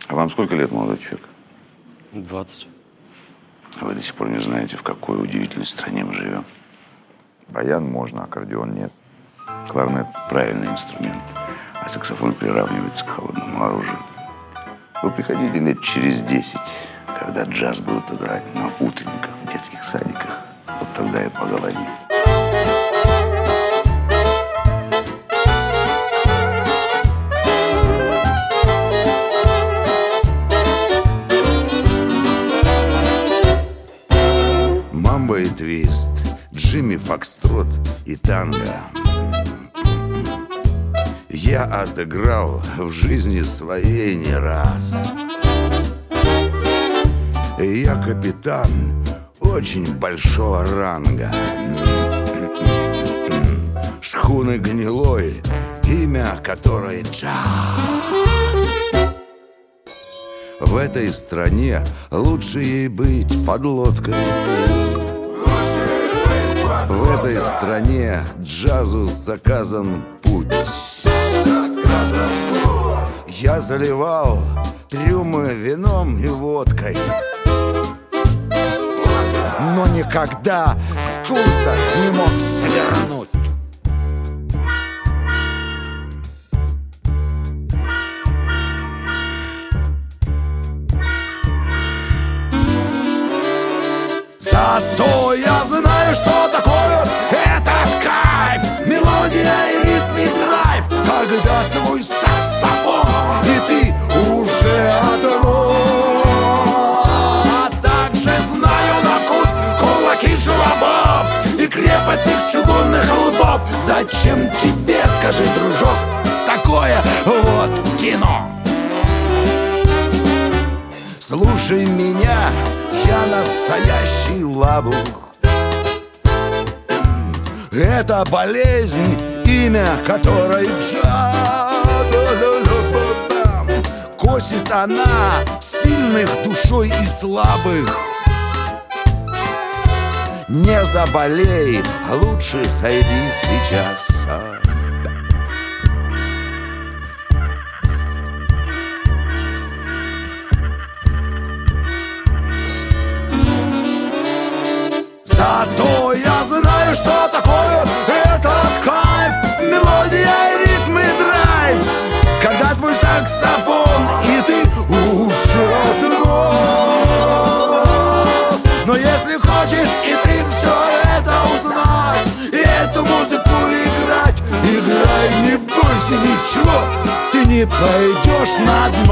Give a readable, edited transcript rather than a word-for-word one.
А вам сколько лет, молодой человек? 20. А вы до сих пор не знаете, в какой удивительной стране мы живем? Баян можно, аккордеон нет. Кларнет – правильный инструмент, а саксофон приравнивается к холодному оружию. Вы приходите лет через 10, когда джаз будут играть на утренниках в детских садиках. Вот тогда и поговорим. Мамбо и твист, Джимми Фокстрот и танго. Я отыграл в жизни своей не раз. Я капитан очень большого ранга. Шхуны гнилой, имя которой джаз. В этой стране лучше ей быть подлодкой. В этой стране джазу заказан путь. Я заливал трюмы вином и водкой, но никогда с курса не мог свернуть. Зато я знаю, что такое этот кайф. Мелодия и ритм и драйв, когда твой саксофон и ты уже одно. А также знаю на вкус кулаки желобов и крепости чугунных лбов. Зачем тебе, скажи, дружок, такое вот кино? Слушай меня, я настоящий лабух. Это болезнь, имя которой джаз. Косит она сильных душой и слабых. Не заболей, лучше сойди сейчас. Зато я знаю, что такое этот кайф. Мелодия, ритм и драйв, когда твой саксофон и ты уже одно. Но если хочешь и ты все это узнать, и эту музыку играть, играй, не бойся ничего, ты не пойдешь на дно.